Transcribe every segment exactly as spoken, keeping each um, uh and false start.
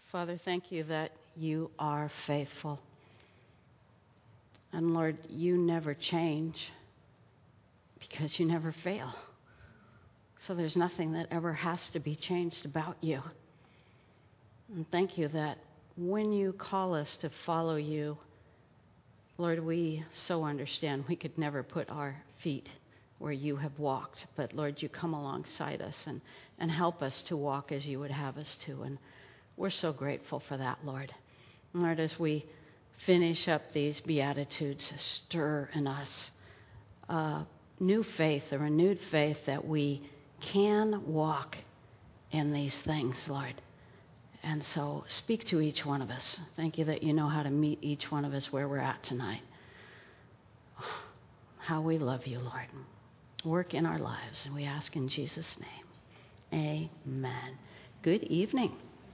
Father, thank you that you are faithful. And Lord, you never change because you never fail. So there's nothing that ever has to be changed about you. And thank you that when you call us to follow you, Lord, we so understand we could never put our feet where you have walked. But Lord, you come alongside us and, and help us to walk as you would have us to. And we're so grateful for that, Lord. And Lord, as we finish up these Beatitudes, stir in us a new faith, a renewed faith that we can walk in these things, Lord. And so speak to each one of us. Thank you that you know how to meet each one of us where we're at tonight. How we love you, Lord. Work in our lives, and we ask in Jesus' name. Amen. Good evening.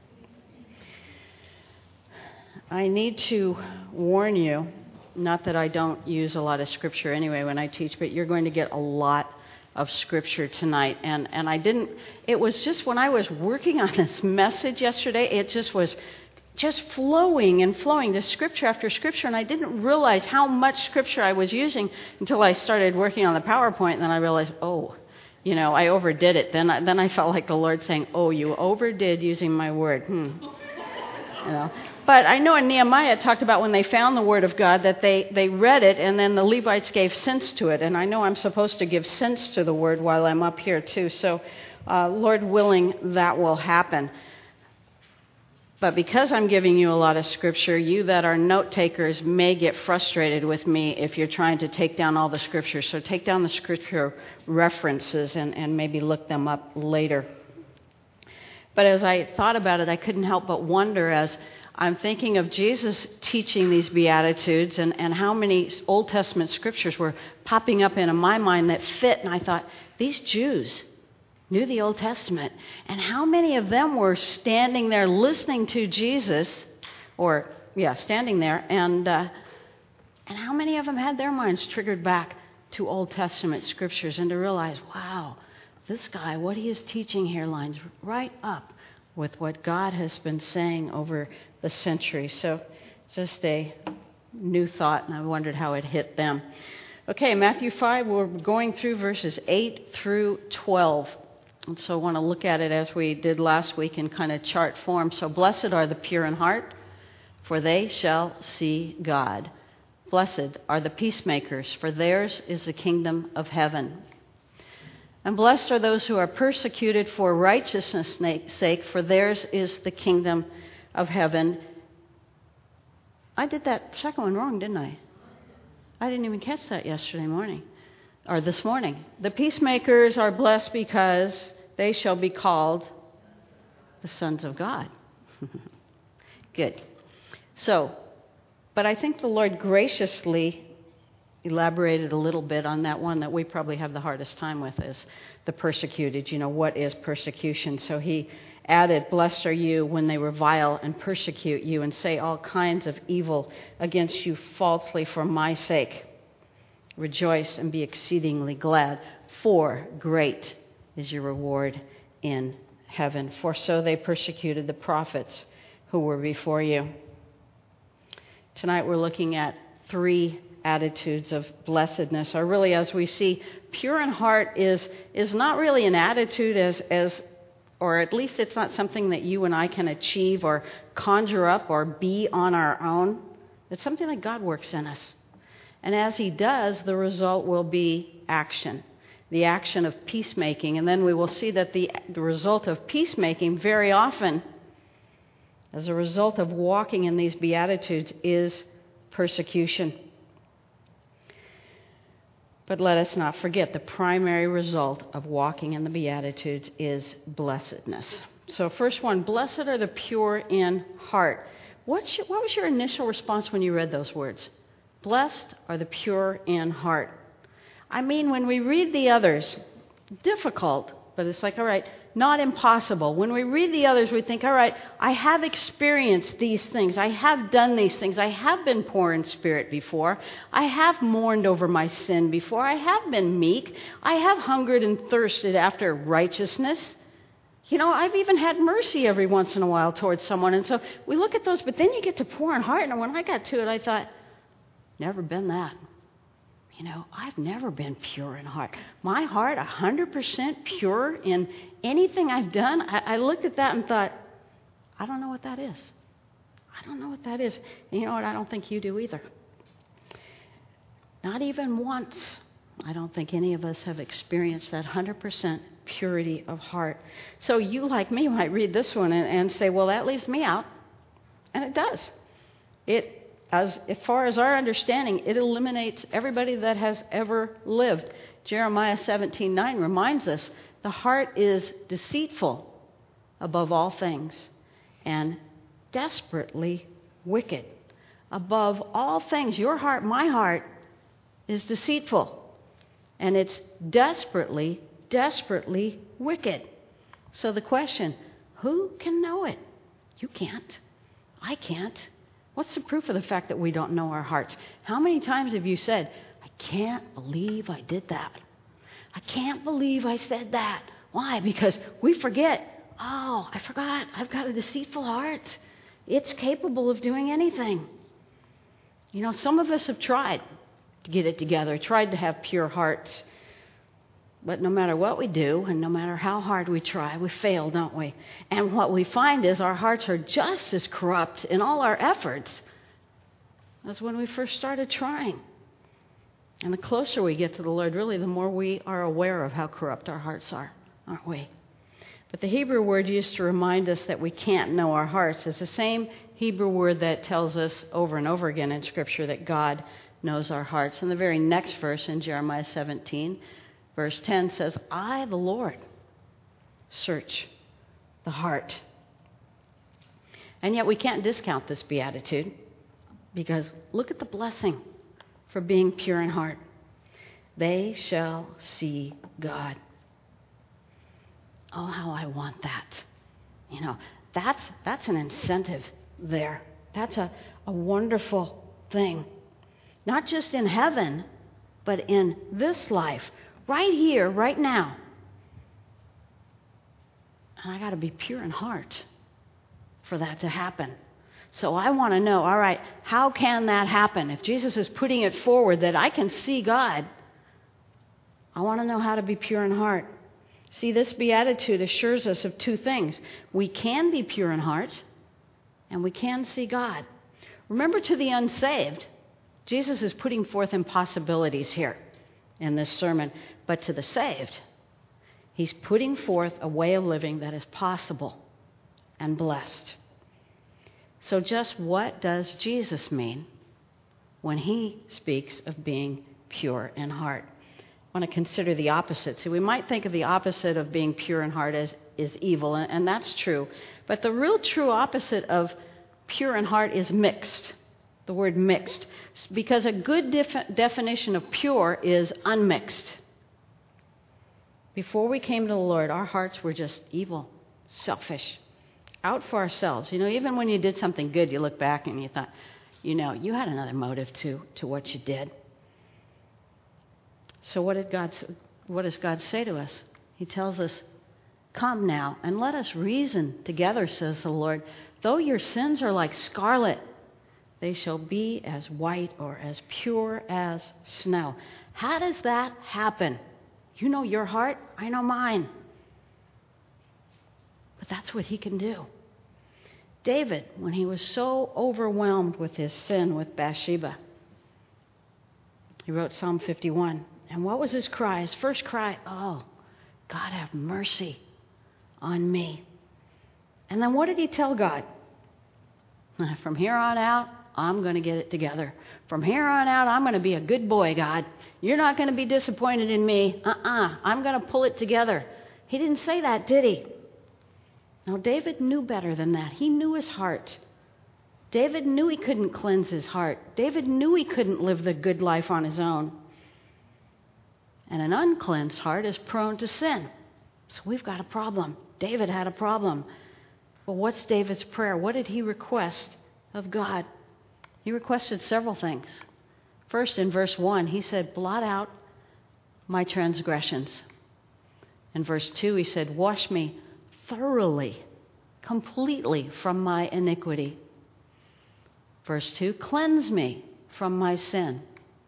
I need to warn you, not that I don't use a lot of scripture anyway when I teach, but you're going to get a lot of scripture tonight. And, and I didn't, it was just when I was working on this message yesterday, it just was just flowing and flowing to scripture after scripture. And I didn't realize how much scripture I was using until I started working on the PowerPoint. And then I realized, oh, you know, I overdid it. Then I, then I felt like the Lord saying, oh, you overdid using my word. Hmm. You know. But I know in Nehemiah it talked about when they found the Word of God that they, they read it and then the Levites gave sense to it. And I know I'm supposed to give sense to the Word while I'm up here too. So uh, Lord willing, that will happen. But because I'm giving you a lot of Scripture, you that are note takers may get frustrated with me if you're trying to take down all the Scriptures. So take down the Scripture references and, and maybe look them up later. But as I thought about it, I couldn't help but wonder as I'm thinking of Jesus teaching these Beatitudes and, and how many Old Testament scriptures were popping up into my mind that fit. And I thought, these Jews knew the Old Testament. And how many of them were standing there listening to Jesus, or, yeah, standing there. And, uh, and how many of them had their minds triggered back to Old Testament scriptures and to realize, wow, this guy, what he is teaching here lines right up with what God has been saying over the centuries. So just a new thought, and I wondered how it hit them. Okay, Matthew five, we're going through verses eight through twelve. And so I want to look at it as we did last week in kind of chart form. So blessed are the pure in heart, for they shall see God. Blessed are the peacemakers, for theirs is the kingdom of heaven. And blessed are those who are persecuted for righteousness' sake, for theirs is the kingdom of heaven. I did that second one wrong, didn't I? I didn't even catch that yesterday morning, or this morning. The peacemakers are blessed because they shall be called the sons of God. Good. So, but I think the Lord graciously elaborated a little bit on that one that we probably have the hardest time with is the persecuted. You know, what is persecution? So he added, blessed are you when they revile and persecute you and say all kinds of evil against you falsely for my sake. Rejoice and be exceedingly glad, for great is your reward in heaven. For so they persecuted the prophets who were before you. Tonight we're looking at three attitudes of blessedness, or really, as we see, pure in heart is is not really an attitude as as or at least it's not something that you and I can achieve or conjure up or be on our own. It's something that God works in us. And as he does, the result will be action, the action of peacemaking. And then we will see that the, the result of peacemaking very often, as a result of walking in these Beatitudes, is persecution. But let us not forget the primary result of walking in the Beatitudes is blessedness. So first one, blessed are the pure in heart. What's your, what was your initial response when you read those words? Blessed are the pure in heart. I mean, when we read the others, difficult, but it's like, all right, not impossible. When we read the others, we think, all right, I have experienced these things. I have done these things. I have been poor in spirit before. I have mourned over my sin before. I have been meek. I have hungered and thirsted after righteousness. You know, I've even had mercy every once in a while towards someone. And so we look at those, but then you get to poor in heart. And when I got to it, I thought, never been that. You know, I've never been pure in heart. My heart, one hundred percent pure in anything I've done. I, I looked at that and thought, I don't know what that is. I don't know what that is. And you know what? I don't think you do either. Not even once. I don't think any of us have experienced that one hundred percent purity of heart. So you, like me, might read this one and, and say, well, that leaves me out. And it does. It, as, as far as our understanding, it eliminates everybody that has ever lived. Jeremiah seventeen nine reminds us the heart is deceitful above all things and desperately wicked. Above all things, your heart, my heart, is deceitful. And it's desperately, desperately wicked. So the question, who can know it? You can't. I can't. What's the proof of the fact that we don't know our hearts? How many times have you said, I can't believe I did that. I can't believe I said that. Why? Because we forget. Oh, I forgot. I've got a deceitful heart. It's capable of doing anything. You know, some of us have tried to get it together, tried to have pure hearts. But no matter what we do, and no matter how hard we try, we fail, don't we? And what we find is our hearts are just as corrupt in all our efforts as when we first started trying. And the closer we get to the Lord, really, the more we are aware of how corrupt our hearts are, aren't we? But the Hebrew word used to remind us that we can't know our hearts is the same Hebrew word that tells us over and over again in Scripture that God knows our hearts. And the very next verse in Jeremiah seventeen, verse ten says, I, the Lord, search the heart. And yet we can't discount this beatitude because look at the blessing for being pure in heart. They shall see God. Oh, how I want that. You know, that's that's an incentive there. That's a, a wonderful thing. Not just in heaven, but in this life. Right here, right now. And I got to be pure in heart for that to happen. So I want to know, all right, how can that happen? If Jesus is putting it forward that I can see God, I want to know how to be pure in heart. See, this beatitude assures us of two things. We can be pure in heart, and we can see God. Remember, to the unsaved, Jesus is putting forth impossibilities here in this sermon. But to the saved, he's putting forth a way of living that is possible and blessed. So just what does Jesus mean when he speaks of being pure in heart? I want to consider the opposite. See, we might think of the opposite of being pure in heart as is evil, and, and that's true. But the real true opposite of pure in heart is mixed. The word mixed. Because a good def- definition of pure is unmixed. Before we came to the Lord, our hearts were just evil, selfish, out for ourselves. You know, even when you did something good, you look back and you thought, you know, you had another motive to, to what you did. So what did God, what does God say to us? He tells us, come now and let us reason together, says the Lord. Though your sins are like scarlet, they shall be as white or as pure as snow. How does that happen? You know your heart, I know mine. But that's what he can do. David, when he was so overwhelmed with his sin with Bathsheba, he wrote Psalm fifty-one. And what was his cry? His first cry, oh, God, have mercy on me. And then what did he tell God? From here on out, I'm going to get it together. From here on out, I'm going to be a good boy, God. You're not going to be disappointed in me. Uh-uh. I'm going to pull it together. He didn't say that, did he? No, David knew better than that. He knew his heart. David knew he couldn't cleanse his heart. David knew he couldn't live the good life on his own. And an uncleansed heart is prone to sin. So we've got a problem. David had a problem. Well, what's David's prayer? What did he request of God? He requested several things. First, in verse one, he said, blot out my transgressions. In verse two, he said, wash me thoroughly, completely from my iniquity. Verse two, cleanse me from my sin.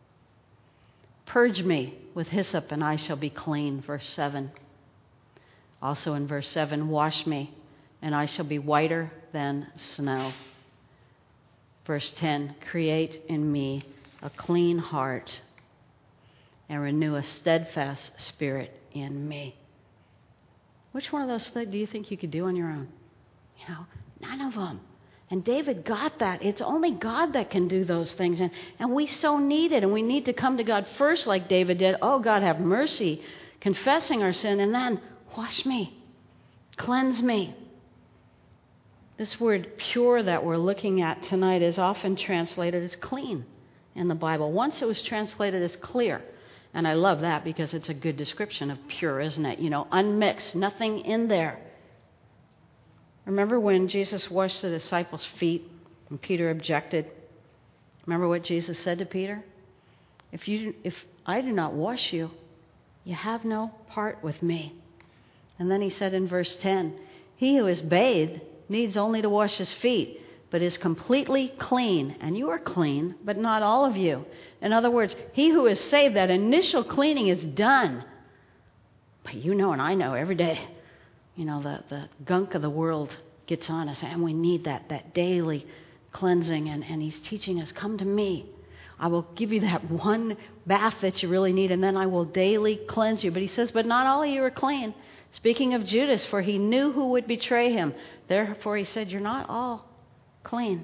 Purge me with hyssop, and I shall be clean. Verse seven. Also in verse seven, wash me, and I shall be whiter than snow. Verse ten, create in me a clean heart and renew a steadfast spirit in me. Which one of those things do you think you could do on your own? You know, none of them. And David got that. It's only God that can do those things. And, and we so need it. And we need to come to God first like David did. Oh, God, have mercy. Confessing our sin. And then, wash me. Cleanse me. This word pure that we're looking at tonight is often translated as clean in the Bible. Once it was translated as clear. And I love that because it's a good description of pure, isn't it? You know, unmixed, nothing in there. Remember when Jesus washed the disciples' feet and Peter objected? Remember what Jesus said to Peter? If you, if I do not wash you, you have no part with me. And then he said in verse ten, he who is bathed needs only to wash his feet, but is completely clean. And you are clean, but not all of you. In other words, he who is saved, that initial cleaning is done. But you know and I know every day, you know, the, the gunk of the world gets on us, and we need that, that daily cleansing. And, and he's teaching us, come to me. I will give you that one bath that you really need, and then I will daily cleanse you. But he says, but not all of you are clean. Speaking of Judas, for he knew who would betray him. Therefore he said, you're not all clean.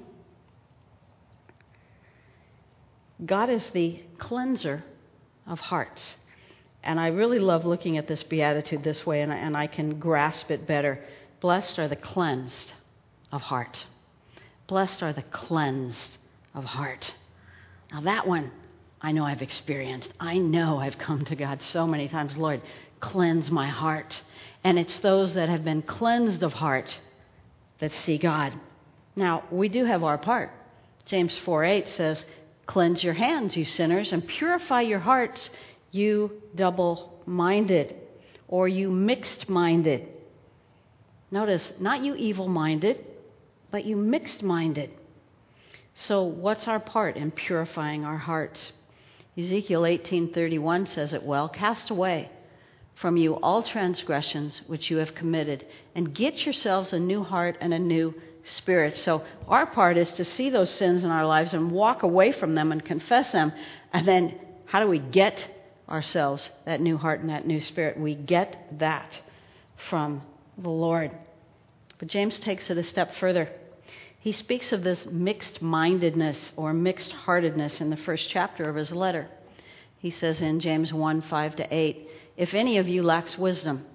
God is the cleanser of hearts. And I really love looking at this beatitude this way, and I, and I can grasp it better. Blessed are the cleansed of heart. Blessed are the cleansed of heart. Now that one, I know I've experienced. I know I've come to God so many times. Lord, cleanse my heart. And it's those that have been cleansed of heart that see God. Now, we do have our part. James four eight says, cleanse your hands, you sinners, and purify your hearts, you double-minded, or you mixed-minded. Notice, not you evil-minded, but you mixed-minded. So what's our part in purifying our hearts? Ezekiel eighteen thirty-one says it well, cast away from you all transgressions which you have committed, and get yourselves a new heart and a new spirit. So our part is to see those sins in our lives and walk away from them and confess them. And then how do we get ourselves that new heart and that new spirit? We get that from the Lord. But James takes it a step further. He speaks of this mixed-mindedness or mixed-heartedness in the first chapter of his letter. He says in James one, five to eight, if any of you lacks wisdom,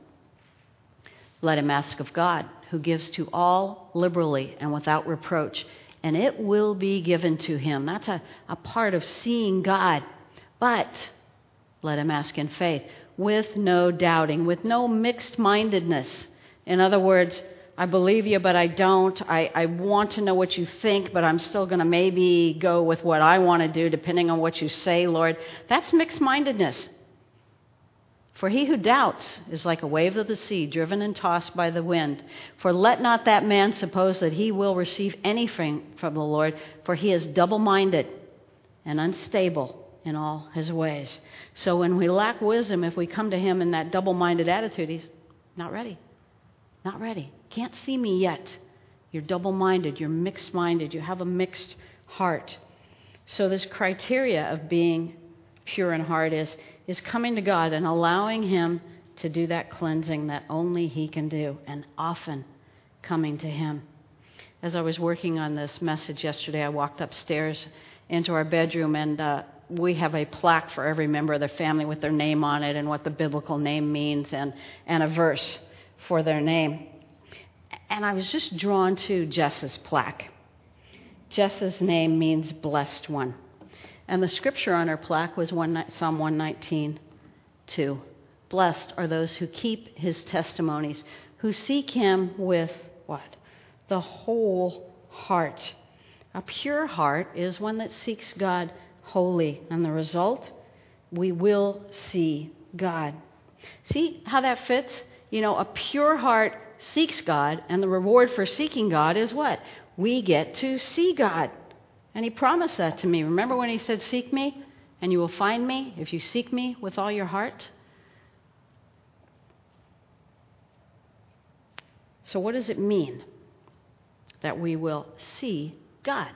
let him ask of God, who gives to all liberally and without reproach, and it will be given to him. That's a, a part of seeing God. But let him ask in faith, with no doubting, with no mixed-mindedness. In other words, I believe you, but I don't. I, I want to know what you think, but I'm still going to maybe go with what I want to do, depending on what you say, Lord. That's mixed-mindedness. For he who doubts is like a wave of the sea, driven and tossed by the wind. For let not that man suppose that he will receive anything from the Lord, for he is double-minded and unstable in all his ways. So when we lack wisdom, if we come to him in that double-minded attitude, he's not ready. Not ready. Can't see me yet. You're double-minded. You're mixed-minded. You have a mixed heart. So this criteria of being pure in heart is is coming to God and allowing him to do that cleansing that only he can do, and often coming to him. As I was working on this message yesterday, I walked upstairs into our bedroom, and uh, we have a plaque for every member of the family with their name on it and what the biblical name means, and, and a verse for their name. And I was just drawn to Jess's plaque. Jess's name means blessed one. And the scripture on her plaque was one, Psalm one nineteen, two. Blessed are those who keep his testimonies, who seek him with what? The whole heart. A pure heart is one that seeks God wholly. And the result? We will see God. See how that fits? You know, a pure heart seeks God, and the reward for seeking God is what? We get to see God. And he promised that to me. Remember when he said, seek me, and you will find me if you seek me with all your heart? So what does it mean that we will see God?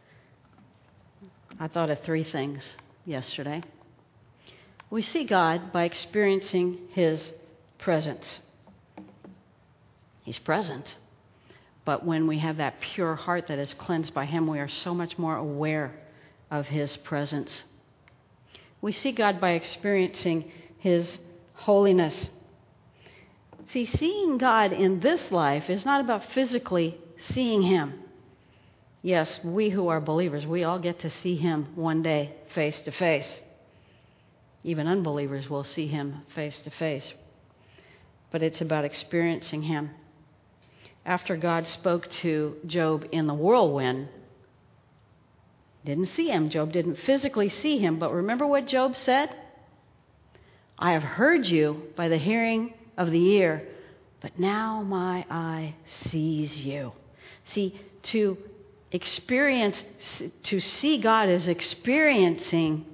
I thought of three things yesterday. We see God by experiencing his presence. He's present. But when we have that pure heart that is cleansed by him, we are so much more aware of his presence. We see God by experiencing his holiness. See, seeing God in this life is not about physically seeing him. Yes, we who are believers, we all get to see him one day face to face. Even unbelievers will see him face to face. But it's about experiencing him. After God spoke to Job in the whirlwind, didn't see him. Job didn't physically see him. But remember what Job said? I have heard you by the hearing of the ear, but now my eye sees you. See, to experience, to see God is experiencing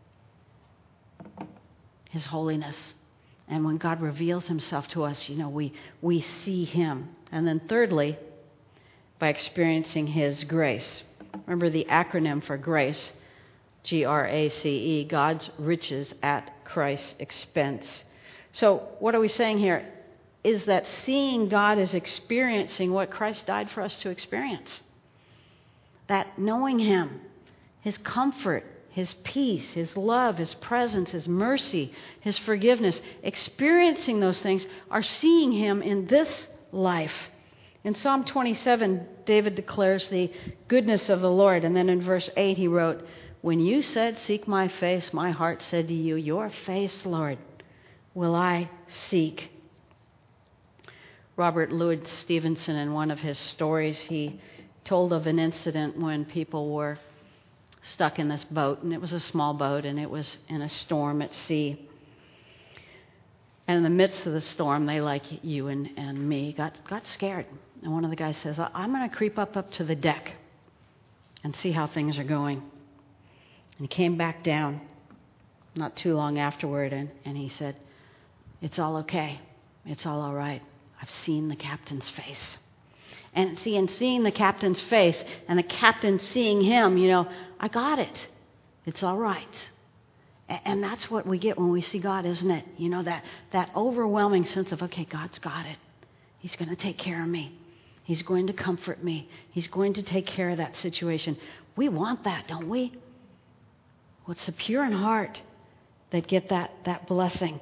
his holiness. And when God reveals himself to us, you know, we, we see him. And then thirdly, by experiencing his grace. Remember the acronym for grace, G R A C E, God's riches at Christ's expense. So what are we saying here? Is that seeing God is experiencing what Christ died for us to experience. That knowing him, his comfort, his peace, his love, his presence, his mercy, his forgiveness, experiencing those things are seeing him in this life. In Psalm twenty-seven, David declares the goodness of the Lord. And then in verse eight, he wrote, when you said, seek my face, my heart said to you, your face, Lord, will I seek. Robert Louis Stevenson, in one of his stories, he told of an incident when people were stuck in this boat, and it was a small boat, and it was in a storm at sea. And in the midst of the storm, they, like you and, and me, got, got scared. And one of the guys says, I'm going to creep up up to the deck and see how things are going. And he came back down not too long afterward, and, and he said, it's all okay. It's all all right. I've seen the captain's face. And see, in seeing the captain's face and the captain seeing him, you know, I got it. It's all right. And that's what we get when we see God, isn't it? You know, that, that overwhelming sense of, okay, God's got it. He's going to take care of me. He's going to comfort me. He's going to take care of that situation. We want that, don't we? Well, it's the pure in heart that get that, that blessing.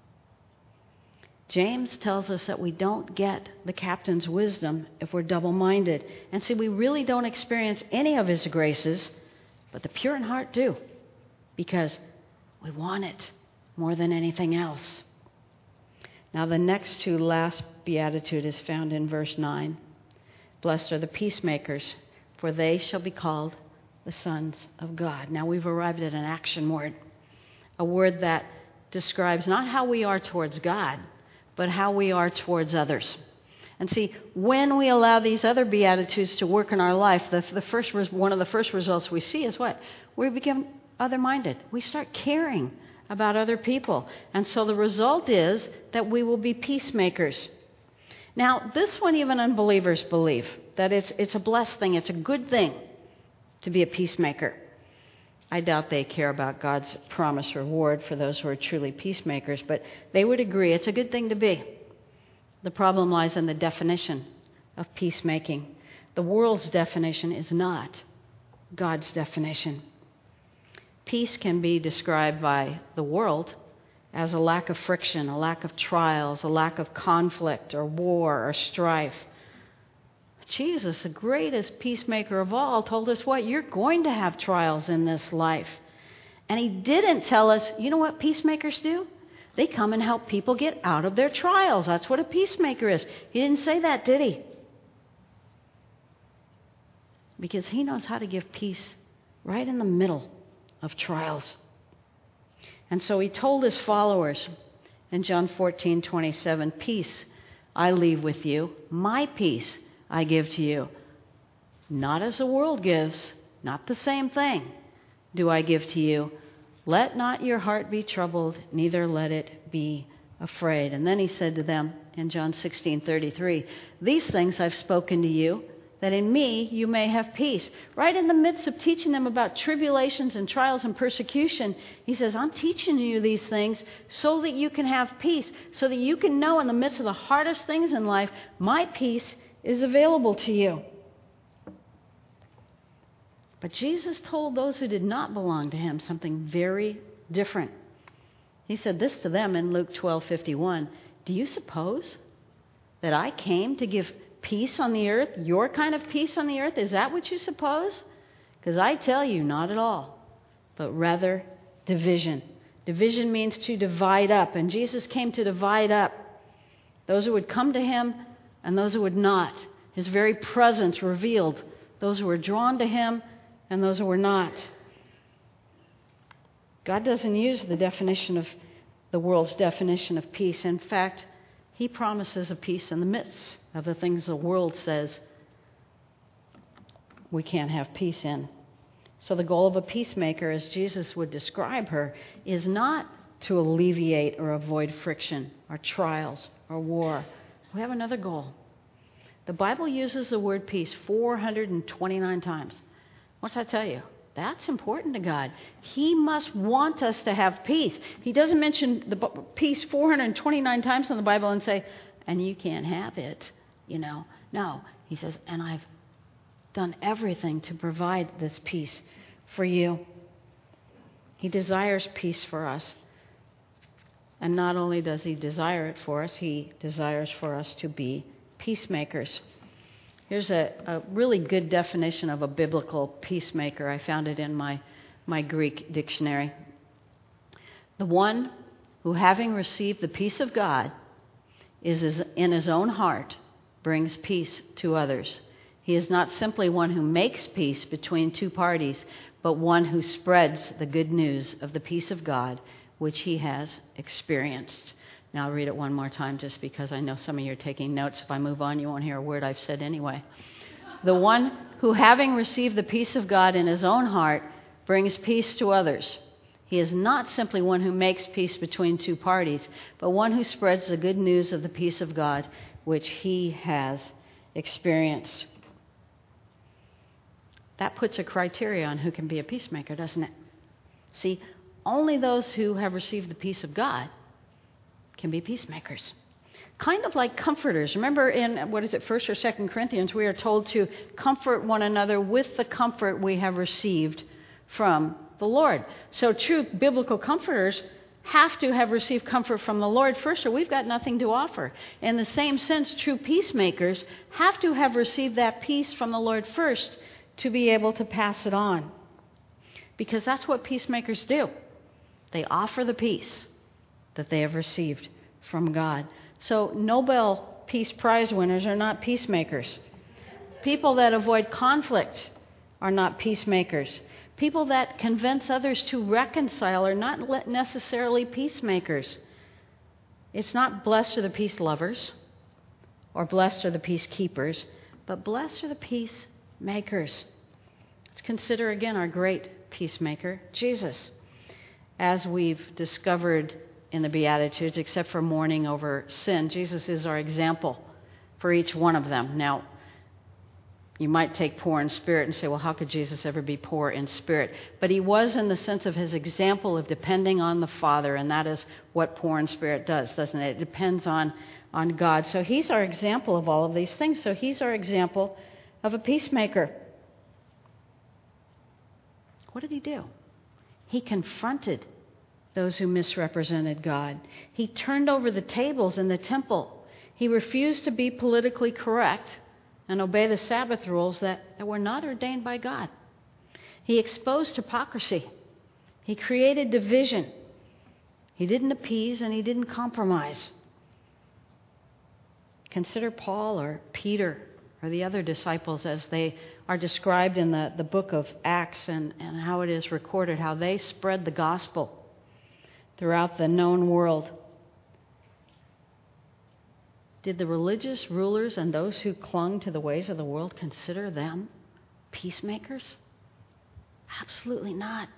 James tells us that we don't get the captain's wisdom if we're double-minded. And see, we really don't experience any of his graces, but the pure in heart do, because we want it more than anything else. Now, the next to last beatitude is found in verse nine. Blessed are the peacemakers, for they shall be called the sons of God. Now, we've arrived at an action word, a word that describes not how we are towards God, but how we are towards others. And see, when we allow these other beatitudes to work in our life, the, the first one of the first results we see is what? We become other-minded. We start caring about other people. And so the result is that we will be peacemakers. Now, this one even unbelievers believe, that it's, it's a blessed thing, it's a good thing to be a peacemaker. I doubt they care about God's promised reward for those who are truly peacemakers, but they would agree it's a good thing to be. The problem lies in the definition of peacemaking. The world's definition is not God's definition. Peace can be described by the world as a lack of friction, a lack of trials, a lack of conflict or war or strife. Jesus, the greatest peacemaker of all, told us what? You're going to have trials in this life. And he didn't tell us, you know what peacemakers do? They come and help people get out of their trials. That's what a peacemaker is. He didn't say that, did he? Because he knows how to give peace right in the middle of trials. And so he told his followers in John fourteen twenty-seven, peace I leave with you. My peace I give to you. Not as the world gives, not the same thing do I give to you. Let not your heart be troubled, neither let it be afraid. And then he said to them in John sixteen thirty-three, these things I've spoken to you, that in me you may have peace. Right in the midst of teaching them about tribulations and trials and persecution, he says, I'm teaching you these things so that you can have peace, so that you can know in the midst of the hardest things in life, my peace is available to you. But Jesus told those who did not belong to him something very different. He said this to them in Luke twelve fifty-one, do you suppose that I came to give peace on the earth, your kind of peace on the earth? Is that what you suppose? Because I tell you, not at all, but rather division. Division means to divide up, and Jesus came to divide up those who would come to him and those who would not. His very presence revealed those who were drawn to him and those who were not. God doesn't use the definition of the world's definition of peace. In fact, he promises a peace in the midst of the things the world says we can't have peace in. So the goal of a peacemaker, as Jesus would describe her, is not to alleviate or avoid friction or trials or war. We have another goal. The Bible uses the word peace four hundred twenty-nine times. What's that tell you? That's important to God. He must want us to have peace. He doesn't mention the peace four hundred twenty-nine times in the Bible and say, and you can't have it, you know. No, he says, and I've done everything to provide this peace for you. He desires peace for us. And not only does he desire it for us, he desires for us to be peacemakers. Here's a, a really good definition of a biblical peacemaker. I found it in my, my Greek dictionary. The one who, having received the peace of God, is his, in his own heart, brings peace to others. He is not simply one who makes peace between two parties, but one who spreads the good news of the peace of God, which he has experienced. Now I'll read it one more time just because I know some of you are taking notes. If I move on, you won't hear a word I've said anyway. The one who, having received the peace of God in his own heart, brings peace to others. He is not simply one who makes peace between two parties, but one who spreads the good news of the peace of God, which he has experienced. That puts a criteria on who can be a peacemaker, doesn't it? See, only those who have received the peace of God can be peacemakers. Kind of like comforters. Remember in, what is it, First or Second Corinthians, we are told to comfort one another with the comfort we have received from the Lord. So true biblical comforters have to have received comfort from the Lord first, or we've got nothing to offer. In the same sense, true peacemakers have to have received that peace from the Lord first to be able to pass it on. Because that's what peacemakers do. They offer the peace that they have received from God. So Nobel Peace Prize winners are not peacemakers. People that avoid conflict are not peacemakers. People that convince others to reconcile are not necessarily peacemakers. It's not blessed are the peace lovers or blessed are the peacekeepers, but blessed are the peacemakers. Let's consider again our great peacemaker, Jesus. As we've discovered in the Beatitudes, except for mourning over sin, Jesus is our example for each one of them. Now, you might take poor in spirit and say, well, how could Jesus ever be poor in spirit? But he was in the sense of his example of depending on the Father, and that is what poor in spirit does, doesn't it? It depends on, on God. So he's our example of all of these things. So he's our example of a peacemaker. What did he do? He confronted those who misrepresented God. He turned over the tables in the temple. He refused to be politically correct and obey the Sabbath rules that, that were not ordained by God. He exposed hypocrisy. He created division. He didn't appease and he didn't compromise. Consider Paul or Peter or the other disciples as they are described in the, the book of Acts and, and how it is recorded, how they spread the gospel throughout the known world. Did the religious rulers and those who clung to the ways of the world consider them peacemakers? Absolutely not.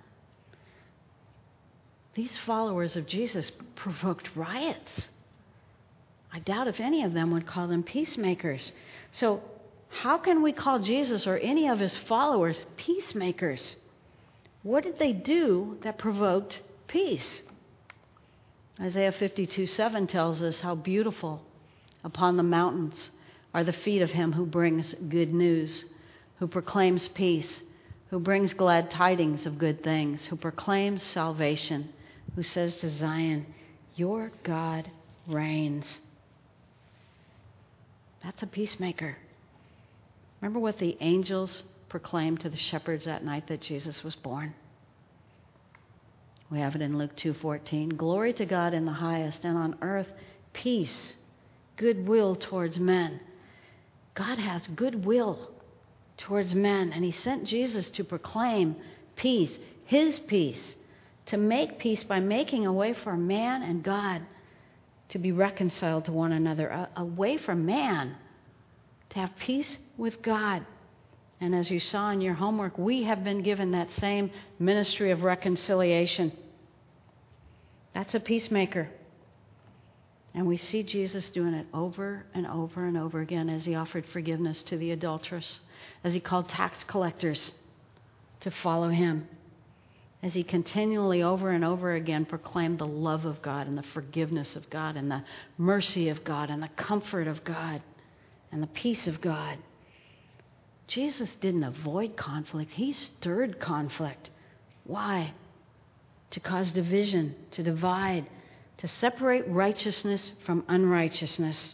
These followers of Jesus provoked riots. I doubt if any of them would call them peacemakers. So how can we call Jesus or any of his followers peacemakers? What did they do that provoked peace? Isaiah fifty-two seven tells us how beautiful upon the mountains are the feet of him who brings good news, who proclaims peace, who brings glad tidings of good things, who proclaims salvation, who says to Zion, your God reigns. That's a peacemaker. Remember what the angels proclaimed to the shepherds that night that Jesus was born? We have it in Luke two fourteen. Glory to God in the highest, and on earth peace, goodwill towards men. God has goodwill towards men, and he sent Jesus to proclaim peace, his peace, to make peace by making a way for man and God to be reconciled to one another, a, a way for man to have peace with God. And as you saw in your homework, we have been given that same ministry of reconciliation. That's a peacemaker. And we see Jesus doing it over and over and over again as he offered forgiveness to the adulteress, as he called tax collectors to follow him, as he continually over and over again proclaimed the love of God and the forgiveness of God and the mercy of God and the comfort of God and the peace of God. Jesus didn't avoid conflict. He stirred conflict. Why? To cause division, to divide, to separate righteousness from unrighteousness.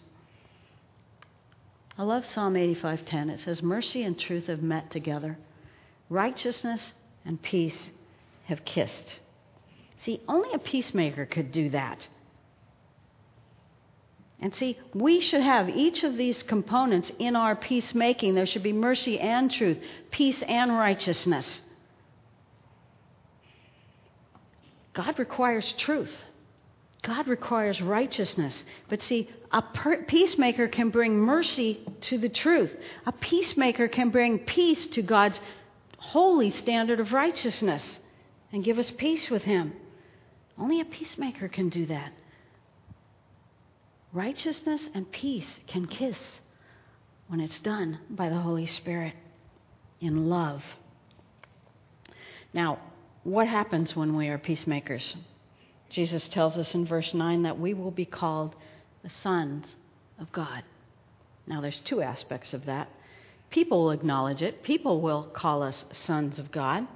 I love Psalm eighty-five ten. It says, mercy and truth have met together. Righteousness and peace have kissed. See, only a peacemaker could do that. And see, we should have each of these components in our peacemaking. There should be mercy and truth, peace and righteousness. God requires truth. God requires righteousness. But see, a per- peacemaker can bring mercy to the truth. A peacemaker can bring peace to God's holy standard of righteousness and give us peace with him. Only a peacemaker can do that. Righteousness and peace can kiss when it's done by the Holy Spirit in love. Now, what happens when we are peacemakers? Jesus tells us in verse nine that we will be called the sons of God. Now, there's two aspects of that. People will acknowledge it. People will call us sons of God.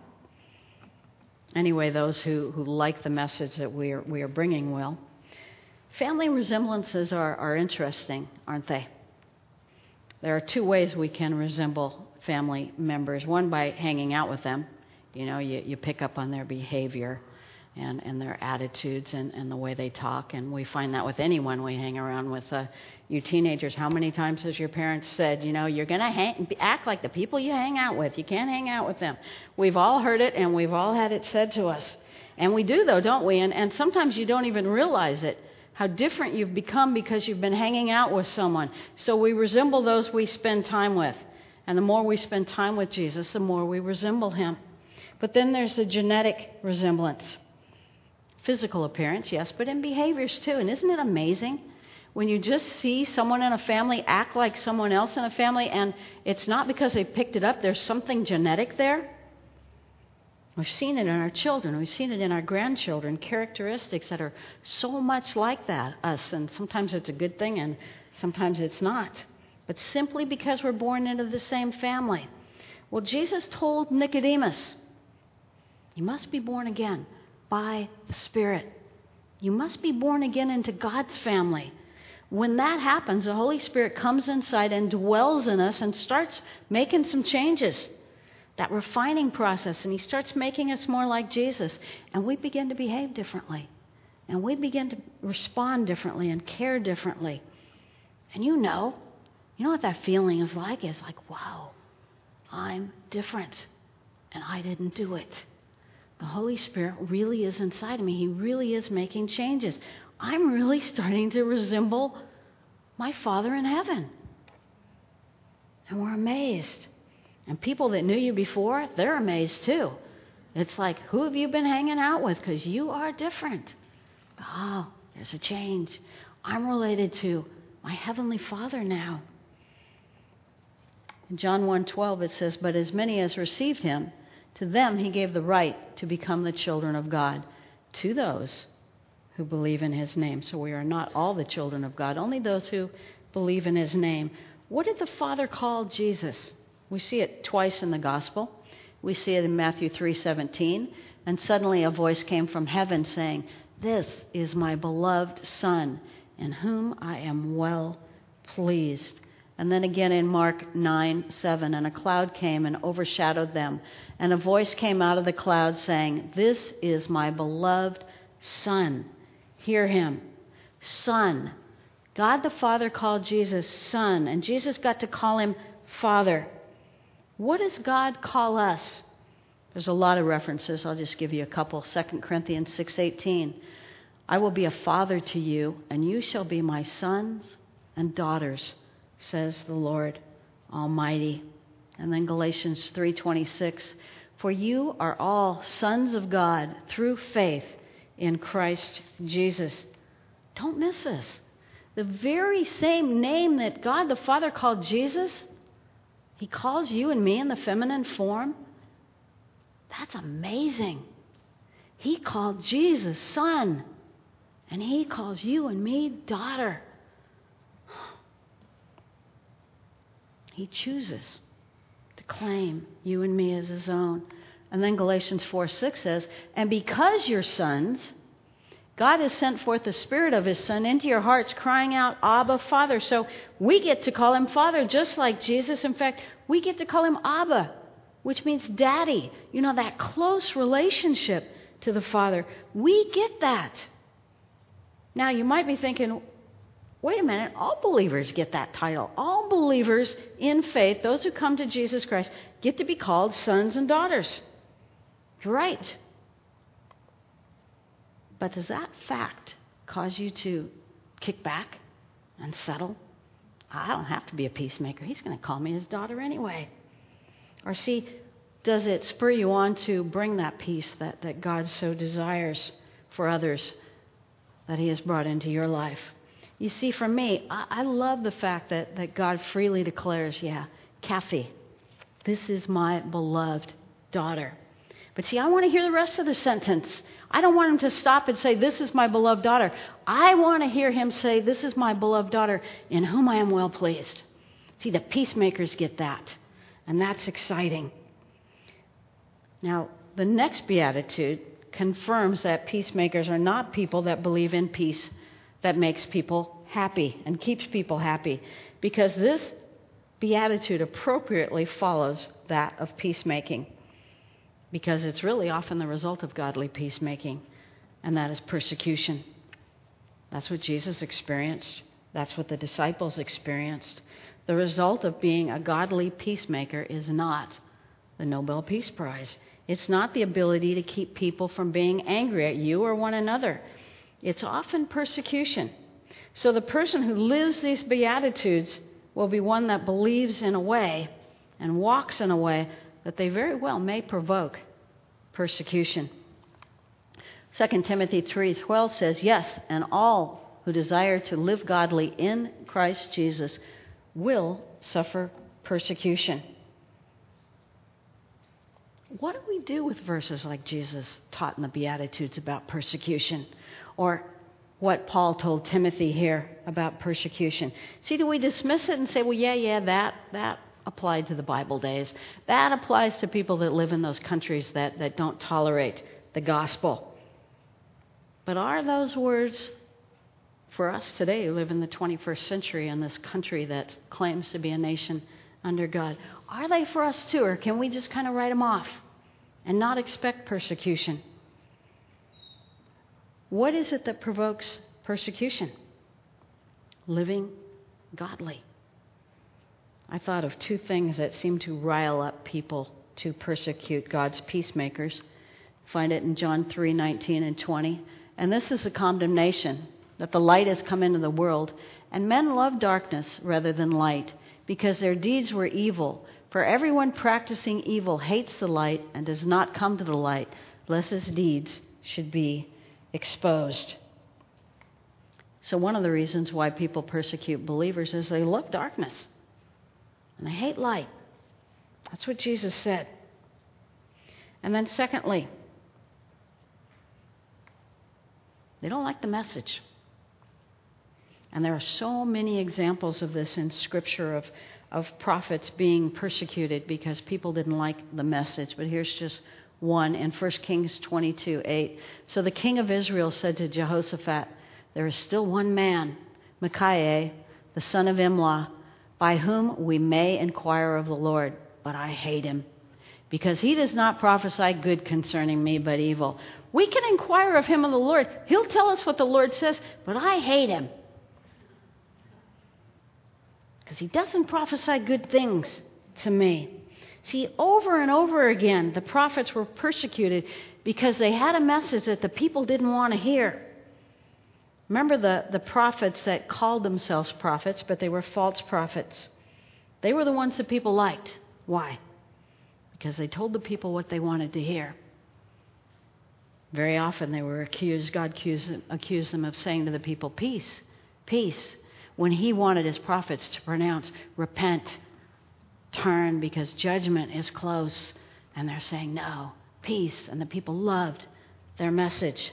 Anyway, those who, who like the message that we are, we are bringing will. Family resemblances are, are interesting, aren't they? There are two ways we can resemble family members. One, by hanging out with them. You know, you, you pick up on their behavior and, and their attitudes and, and the way they talk. And we find that with anyone we hang around with. Uh, you teenagers, how many times has your parents said, you know, you're going to act like the people you hang out with. You can't hang out with them. We've all heard it, and we've all had it said to us. And we do, though, don't we? And, and sometimes you don't even realize it, how different you've become because you've been hanging out with someone. So we resemble those we spend time with. And the more we spend time with Jesus, the more we resemble him. But then there's the genetic resemblance. Physical appearance, yes, but in behaviors too. And isn't it amazing when you just see someone in a family act like someone else in a family, and it's not because they picked it up, there's something genetic there? We've seen it in our children. We've seen it in our grandchildren, characteristics that are so much like that, us. And sometimes it's a good thing and sometimes it's not. But simply because we're born into the same family. Well, Jesus told Nicodemus, you must be born again by the Spirit. You must be born again into God's family. When that happens, the Holy Spirit comes inside and dwells in us and starts making some changes. That refining process, and he starts making us more like Jesus. And we begin to behave differently. And we begin to respond differently and care differently. And you know, you know what that feeling is like? It's like, wow, I'm different. And I didn't do it. The Holy Spirit really is inside of me. He really is making changes. I'm really starting to resemble my Father in heaven. And we're amazed. And people that knew you before, they're amazed too. It's like, who have you been hanging out with? Because you are different. Oh, there's a change. I'm related to my Heavenly Father now. In John one twelve it says, but as many as received him, to them he gave the right to become the children of God, to those who believe in his name. So we are not all the children of God, only those who believe in his name. What did the Father call Jesus? We see it twice in the gospel. We see it in Matthew three seventeen. And suddenly a voice came from heaven saying, this is my beloved Son, in whom I am well pleased. And then again in Mark nine seven, and a cloud came and overshadowed them. And a voice came out of the cloud saying, this is my beloved Son. Hear him. Son. God the Father called Jesus Son, and Jesus got to call him Father. What does God call us? There's a lot of references. I'll just give you a couple. Second Corinthians six eighteen. I will be a father to you, and you shall be my sons and daughters, says the Lord Almighty. And then Galatians three twenty-six. For you are all sons of God through faith in Christ Jesus. Don't miss this. The very same name that God the Father called Jesus, he calls you and me in the feminine form. That's amazing. He called Jesus Son, and he calls you and me daughter. He chooses to claim you and me as his own. And then Galatians four six says, and because you're sons, God has sent forth the Spirit of his Son into your hearts, crying out, Abba, Father. So we get to call him Father just like Jesus. In fact, we get to call him Abba, which means daddy. You know, that close relationship to the Father. We get that. Now, you might be thinking, wait a minute, all believers get that title. All believers in faith, those who come to Jesus Christ, get to be called sons and daughters. You're right. But does that fact cause you to kick back and settle? I don't have to be a peacemaker. He's going to call me his daughter anyway. Or see, does it spur you on to bring that peace that, that God so desires for others that he has brought into your life? You see, for me, I, I love the fact that, that God freely declares, yeah, Kathy, this is my beloved daughter. But see, I want to hear the rest of the sentence. I don't want him to stop and say, this is my beloved daughter. I want to hear him say, this is my beloved daughter in whom I am well pleased. See, the peacemakers get that. And that's exciting. Now, the next beatitude confirms that peacemakers are not people that believe in peace that makes people happy and keeps people happy. Because this beatitude appropriately follows that of peacemaking. Because it's really often the result of godly peacemaking, and that is persecution. That's what Jesus experienced. That's what the disciples experienced. The result of being a godly peacemaker is not the Nobel Peace Prize. It's not the ability to keep people from being angry at you or one another. It's often persecution. So the person who lives these Beatitudes will be one that believes in a way and walks in a way that they very well may provoke persecution. Second Timothy three twelve says, yes, and all who desire to live godly in Christ Jesus will suffer persecution. What do we do with verses like Jesus taught in the Beatitudes about persecution? Or what Paul told Timothy here about persecution? See, do we dismiss it and say, well, yeah, yeah, that, that applied to the Bible days. That applies to people that live in those countries that, that don't tolerate the gospel. But are those words for us today who live in the twenty-first century in this country that claims to be a nation under God? Are they for us too, or can we just kind of write them off and not expect persecution? What is it that provokes persecution? Living godly. I thought of two things that seem to rile up people to persecute God's peacemakers. Find it in John three nineteen and twenty. And this is the condemnation, that the light has come into the world, And men love darkness rather than light, because their deeds were evil. For everyone practicing evil hates the light and does not come to the light, lest his deeds should be exposed. So one of the reasons why people persecute believers is they love darkness and they hate light. That's what Jesus said. And then secondly, they don't like the message. And there are so many examples of this in Scripture of, of prophets being persecuted because people didn't like the message. But here's just one in First Kings twenty-two eight. So the king of Israel said to Jehoshaphat, "There is still one man, Micaiah, the son of Imlah, by whom we may inquire of the Lord, but I hate him, because he does not prophesy good concerning me, but evil." We can inquire of him of the Lord. He'll tell us what the Lord says, but I hate him, because he doesn't prophesy good things to me. See, over and over again, the prophets were persecuted because they had a message that the people didn't want to hear. Remember the, the prophets that called themselves prophets, but they were false prophets. They were the ones that people liked. Why? Because they told the people what they wanted to hear. Very often they were accused, God accused, accused them of saying to the people, peace, peace, when he wanted his prophets to pronounce, repent, turn, because judgment is close. And they're saying, no, peace. And the people loved their message.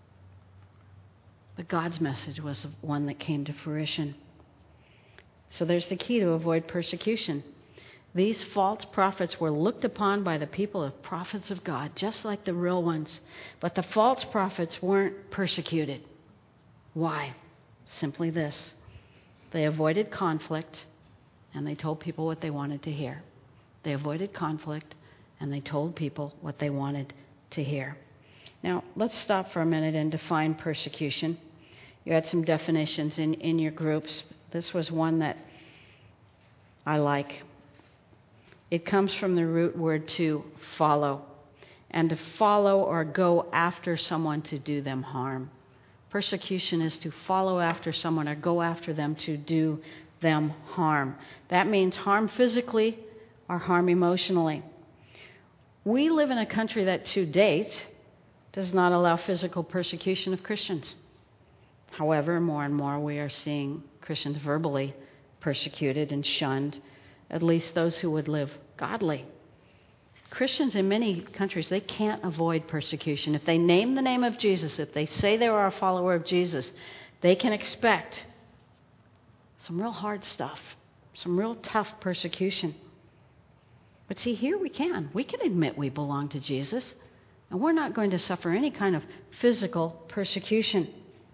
But God's message was the one that came to fruition. So there's the key to avoid persecution. These false prophets were looked upon by the people as prophets of God, just like the real ones. But the false prophets weren't persecuted. Why? Simply this. They avoided conflict, and they told people what they wanted to hear. They avoided conflict, and they told people what they wanted to hear. Now, let's stop for a minute and define persecution. You had some definitions in, in your groups. This was one that I like. It comes from the root word to follow, and to follow or go after someone to do them harm. Persecution is to follow after someone or go after them to do them harm. That means harm physically or harm emotionally. We live in a country that to date does not allow physical persecution of Christians. However, more and more we are seeing Christians verbally persecuted and shunned, at least those who would live godly. Christians in many countries, they can't avoid persecution. If they name the name of Jesus, if they say they are a follower of Jesus, they can expect some real hard stuff, some real tough persecution. But see, here we can. We can admit we belong to Jesus, and we're not going to suffer any kind of physical persecution.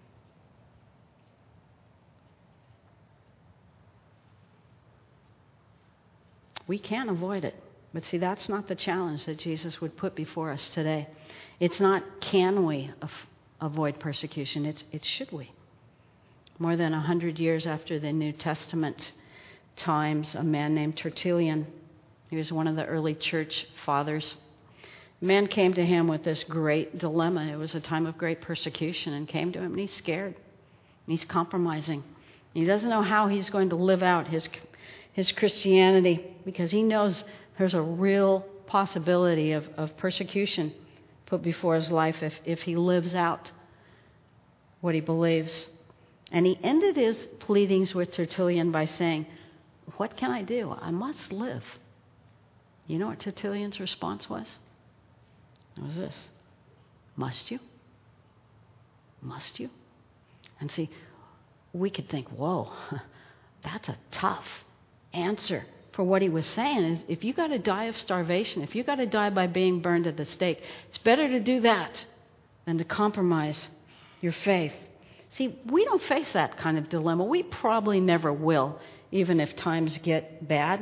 We can't avoid it. But see, that's not the challenge that Jesus would put before us today. It's not, can we af- avoid persecution? It's, it's should we? More than a hundred years after the New Testament times, a man named Tertullian, he was one of the early church fathers. A man came to him with this great dilemma. It was a time of great persecution, and came to him, and he's scared. And he's compromising. And he doesn't know how he's going to live out his his Christianity, because he knows there's a real possibility of, of persecution put before his life if, if he lives out what he believes. And he ended his pleadings with Tertullian by saying, what can I do? I must live. You know what Tertullian's response was? It was this. Must you? Must you? And see, we could think, whoa, that's a tough answer. For what he was saying is, if you got to die of starvation, if you got to die by being burned at the stake, it's better to do that than to compromise your faith. See, we don't face that kind of dilemma. We probably never will, even if times get bad.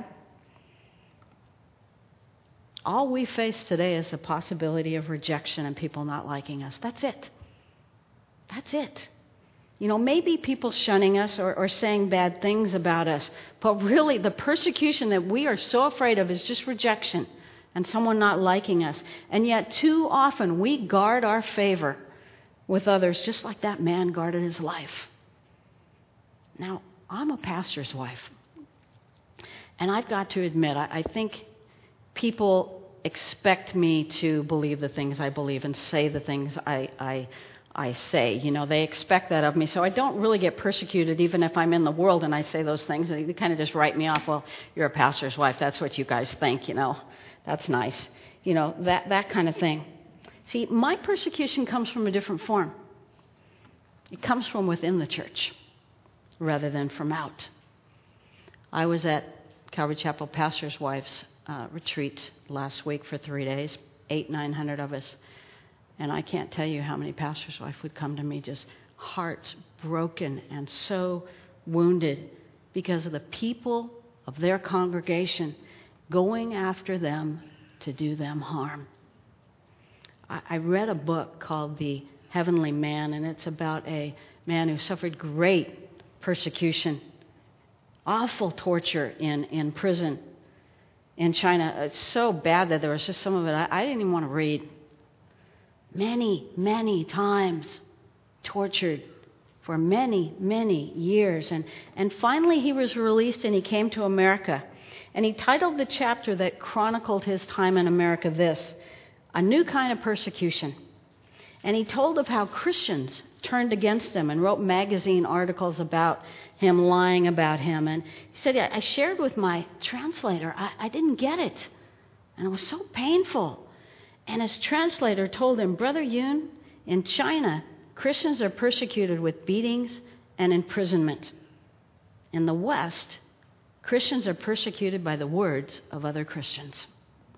All we face today is the possibility of rejection and people not liking us. That's it. That's it. You know, maybe people shunning us or, or saying bad things about us, but really the persecution that we are so afraid of is just rejection and someone not liking us. And yet too often we guard our favor with others just like that man guarded his life. Now, I'm a pastor's wife. And I've got to admit, I, I think people expect me to believe the things I believe and say the things I, I, I say. You know, they expect that of me. So I don't really get persecuted even if I'm in the world and I say those things. They kind of just write me off. Well, you're a pastor's wife. That's what you guys think, you know. That's nice. You know, that, that kind of thing. See, my persecution comes from a different form. It comes from within the church rather than from out. I was at Calvary Chapel Pastors' Wives uh, retreat last week for three days, eight, nine hundred of us. And I can't tell you how many pastors' wives would come to me just hearts broken and so wounded because of the people of their congregation going after them to do them harm. I, I read a book called The Heavenly Man, and it's about a man who suffered great persecution, awful torture in, in prison in China. It's so bad that there was just some of it I, I didn't even want to read. Many, many times tortured for many, many years. And, and finally he was released and he came to America. And he titled the chapter that chronicled his time in America this, A New Kind of Persecution. And he told of how Christians turned against him and wrote magazine articles about him, lying about him. And he said, I shared with my translator, I, I didn't get it. And it was so painful. And his translator told him, Brother Yun, in China, Christians are persecuted with beatings and imprisonment. In the West, Christians are persecuted by the words of other Christians.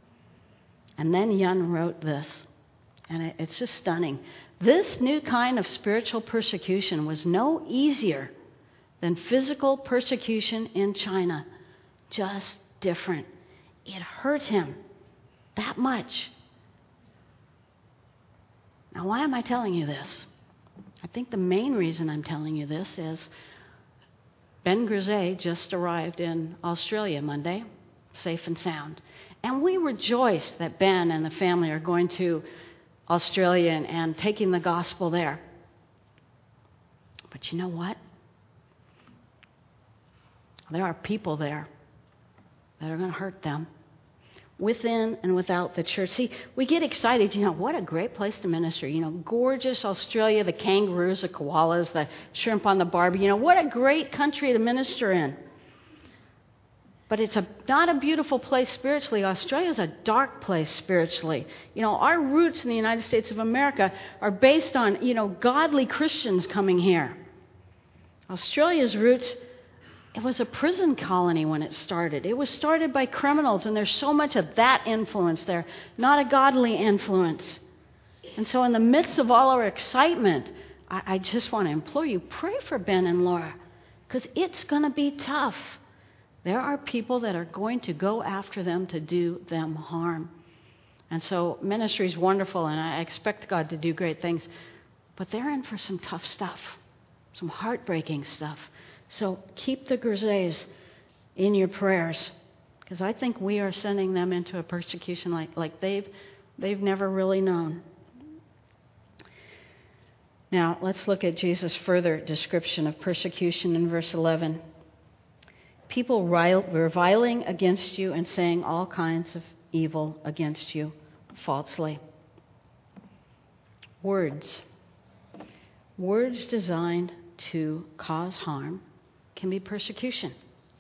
And then Yun wrote this, and it's just stunning. This new kind of spiritual persecution was no easier than physical persecution in China, just different. It hurt him that much. Now, why am I telling you this? I think the main reason I'm telling you this is Ben Grisey just arrived in Australia Monday, safe and sound. And we rejoice that Ben and the family are going to Australia and, and taking the gospel there. But you know what? There are people there that are going to hurt them, within and without the church. See, we get excited, you know, what a great place to minister. You know, gorgeous Australia, the kangaroos, the koalas, the shrimp on the barbie. You know, what a great country to minister in. But it's a, not a beautiful place spiritually. Australia is a dark place spiritually. You know, our roots in the United States of America are based on, you know, godly Christians coming here. Australia's roots, it was a prison colony when it started. It was started by criminals, and there's so much of that influence there, not a godly influence. And so in the midst of all our excitement, I, I just want to implore you, pray for Ben and Laura, because it's going to be tough. There are people that are going to go after them to do them harm. And so ministry is wonderful, and I expect God to do great things. But they're in for some tough stuff, some heartbreaking stuff. So keep the Griseys in your prayers, because I think we are sending them into a persecution like, like they've, they've never really known. Now, let's look at Jesus' further description of persecution in verse eleven. People reviling against you and saying all kinds of evil against you falsely. Words. Words designed to cause harm can be persecution.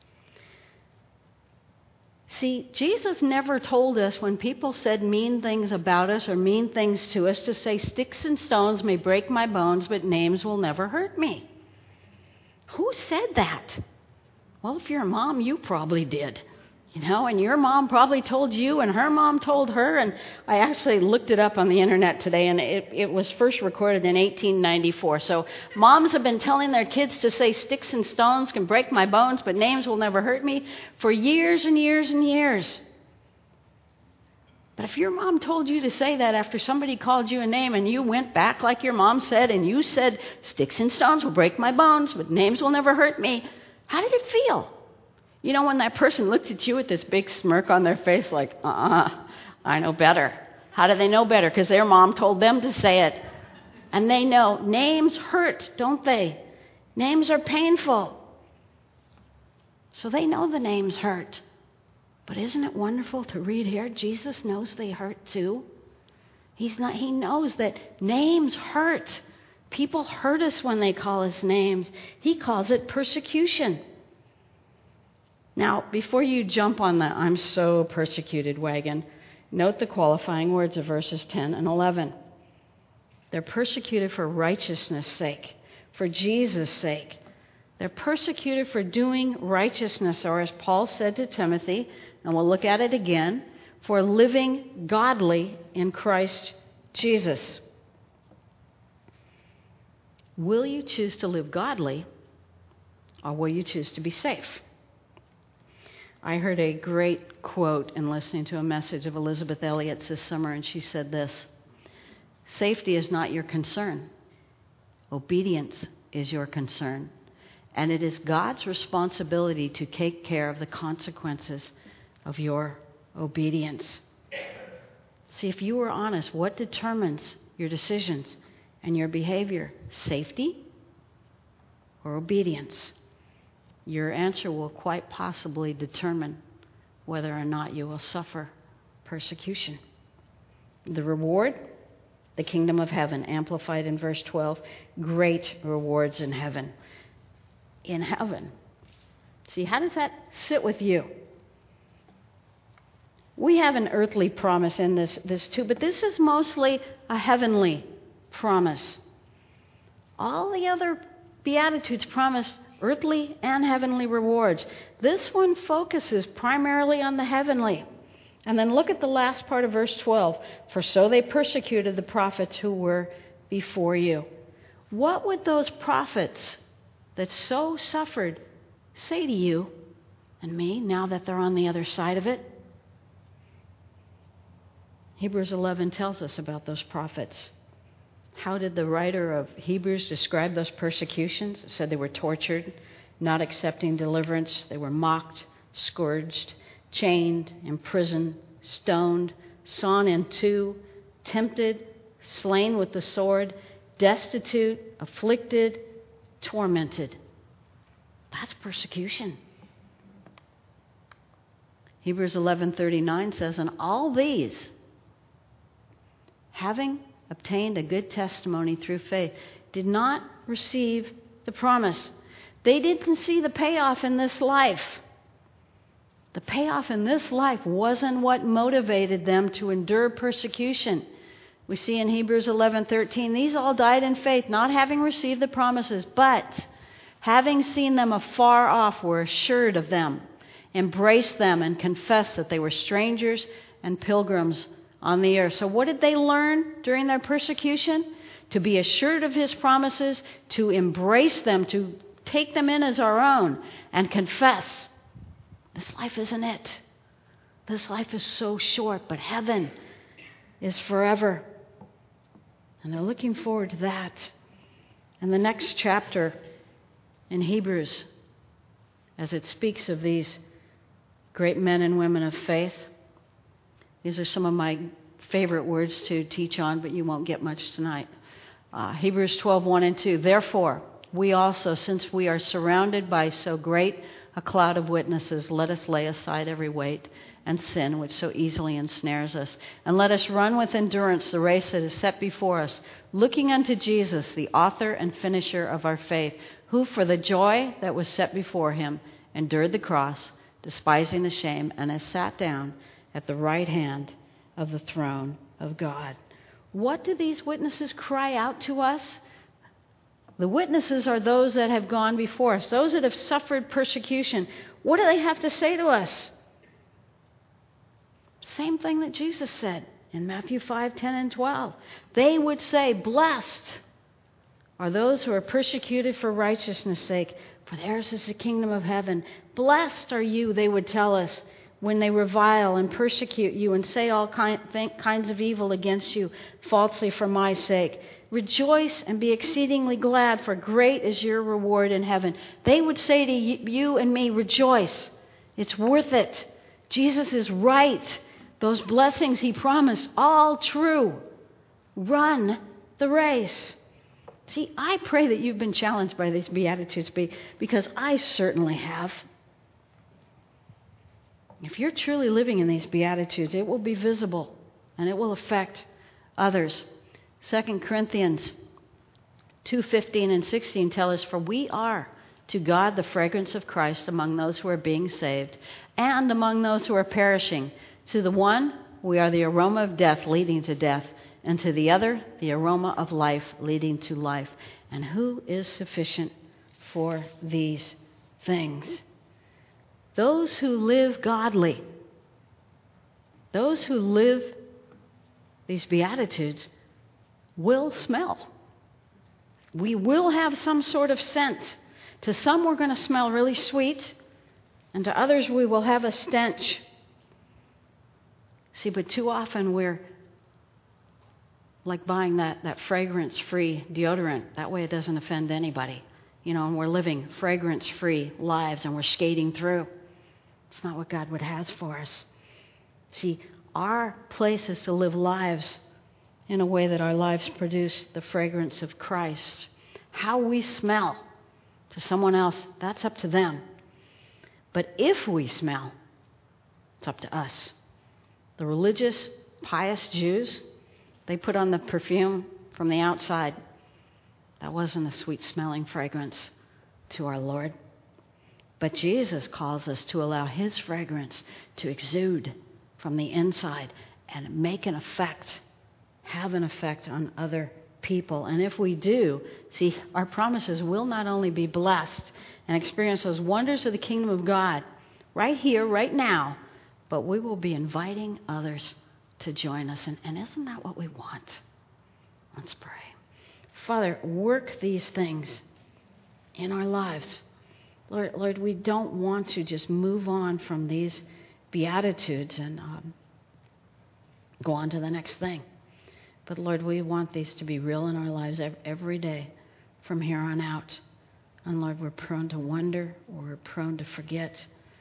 See, Jesus never told us when people said mean things about us or mean things to us to say, sticks and stones may break my bones, but names will never hurt me. Who said that? Well, if you're a mom, you probably did. You know, and your mom probably told you, and her mom told her. And I actually looked it up on the internet today, and it, it was first recorded in eighteen ninety-four. So moms have been telling their kids to say sticks and stones can break my bones, but names will never hurt me for years and years and years. But if your mom told you to say that after somebody called you a name and you went back like your mom said and you said sticks and stones will break my bones, but names will never hurt me, how did it feel? You know, when that person looked at you with this big smirk on their face like, uh-uh, I know better. How do they know better? Because their mom told them to say it. And they know names hurt, don't they? Names are painful. So they know the names hurt. But isn't it wonderful to read here? Jesus knows they hurt too. He's not, he knows that names hurt. People hurt us when they call us names. He calls it persecution. Now, before you jump on the I'm so persecuted wagon, note the qualifying words of verses ten and eleven. They're persecuted for righteousness' sake, for Jesus' sake. They're persecuted for doing righteousness, or as Paul said to Timothy, and we'll look at it again, for living godly in Christ Jesus. Will you choose to live godly, or will you choose to be safe? I heard a great quote in listening to a message of Elizabeth Elliot's this summer, and she said this: safety is not your concern. Obedience is your concern. And it is God's responsibility to take care of the consequences of your obedience. See, if you were honest, what determines your decisions and your behavior? Safety or obedience? Your answer will quite possibly determine whether or not you will suffer persecution. The reward, the kingdom of heaven, amplified in verse twelve, great rewards in heaven. In heaven. See, how does that sit with you? We have an earthly promise in this, this too, but this is mostly a heavenly promise. All the other Beatitudes promise earthly and heavenly rewards. This one focuses primarily on the heavenly. And then look at the last part of verse twelve. For so they persecuted the prophets who were before you. What would those prophets that so suffered say to you and me now that they're on the other side of it? Hebrews eleven tells us about those prophets. How did the writer of Hebrews describe those persecutions? It said they were tortured, not accepting deliverance. They were mocked, scourged, chained, imprisoned, stoned, sawn in two, tempted, slain with the sword, destitute, afflicted, tormented. That's persecution. Hebrews eleven thirty-nine says, and all these, having obtained a good testimony through faith, did not receive the promise. They didn't see the payoff in this life. The payoff in this life wasn't what motivated them to endure persecution. We see in Hebrews eleven thirteen, these all died in faith, not having received the promises, but having seen them afar off, were assured of them, embraced them, and confessed that they were strangers and pilgrims on the earth. So what did they learn during their persecution? To be assured of his promises, to embrace them, to take them in as our own, and confess, this life isn't it. This life is so short, but heaven is forever. And they're looking forward to that. And the next chapter in Hebrews, as it speaks of these great men and women of faith, these are some of my favorite words to teach on, but you won't get much tonight. Uh, Hebrews twelve, one and two. Therefore, we also, since we are surrounded by so great a cloud of witnesses, let us lay aside every weight and sin which so easily ensnares us. And let us run with endurance the race that is set before us, looking unto Jesus, the author and finisher of our faith, who for the joy that was set before him endured the cross, despising the shame, and has sat down at the right hand of the throne of God. What do these witnesses cry out to us? The witnesses are those that have gone before us, those that have suffered persecution. What do they have to say to us? Same thing that Jesus said in Matthew five, ten, and twelve. They would say, blessed are those who are persecuted for righteousness' sake, for theirs is the kingdom of heaven. Blessed are you, they would tell us, when they revile and persecute you and say all kind, th- kinds of evil against you falsely for my sake. Rejoice and be exceedingly glad, for great is your reward in heaven. They would say to you and me, rejoice. It's worth it. Jesus is right. Those blessings he promised, all true. Run the race. See, I pray that you've been challenged by these Beatitudes because I certainly have. If you're truly living in these Beatitudes, it will be visible and it will affect others. Second Corinthians two fifteen and sixteen tell us, "For we are to God the fragrance of Christ among those who are being saved and among those who are perishing. To the one, we are the aroma of death leading to death, and to the other, the aroma of life leading to life. And who is sufficient for these things?" Those who live godly, those who live these Beatitudes will smell. We will have some sort of scent. To some, we're going to smell really sweet, and to others, we will have a stench. See, but too often we're like buying that, that fragrance-free deodorant. That way it doesn't offend anybody. You know, and we're living fragrance-free lives, and we're skating through. It's not what God would have for us. See, our place is to live lives in a way that our lives produce the fragrance of Christ. How we smell to someone else, that's up to them. But if we smell, it's up to us. The religious, pious Jews, they put on the perfume from the outside. That wasn't a sweet-smelling fragrance to our Lord. But Jesus calls us to allow His fragrance to exude from the inside and make an effect, have an effect on other people. And if we do, see, our promises will not only be blessed and experience those wonders of the kingdom of God right here, right now, but we will be inviting others to join us. And, and isn't that what we want? Let's pray. Father, work these things in our lives. Lord, Lord, we don't want to just move on from these Beatitudes and um, go on to the next thing. But Lord, we want these to be real in our lives every day from here on out. And Lord, we're prone to wonder, we're prone to forget.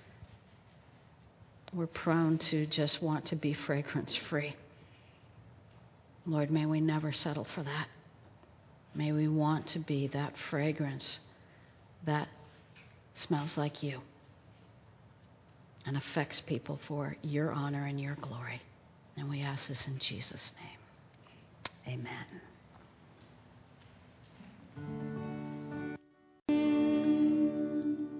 We're prone to just want to be fragrance-free. Lord, may we never settle for that. May we want to be that fragrance that smells like you and affects people for your honor and your glory. And we ask this in Jesus' name. Amen.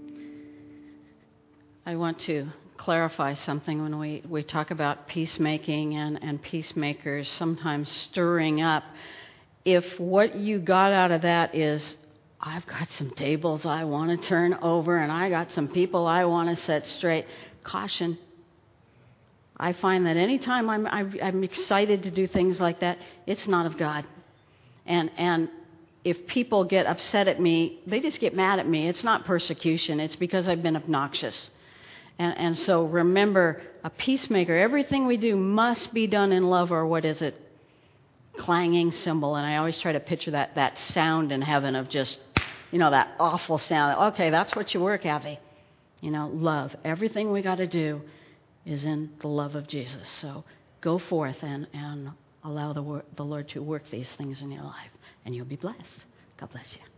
I want to clarify something when we, we talk about peacemaking and, and peacemakers sometimes stirring up. If what you got out of that is, I've got some tables I want to turn over and I got some people I want to set straight, caution. I find that anytime I'm, I'm excited to do things like that, it's not of God. And, and if people get upset at me, they just get mad at me. It's not persecution. It's because I've been obnoxious. And, and so remember, a peacemaker, everything we do must be done in love, or what is it? Clanging cymbal. And I always try to picture that, that sound in heaven of just, you know, that awful sound. Okay, that's what you work, Abby. You know, love. Everything we got to do is in the love of Jesus. So go forth and, and allow the, the Lord to work these things in your life, and you'll be blessed. God bless you.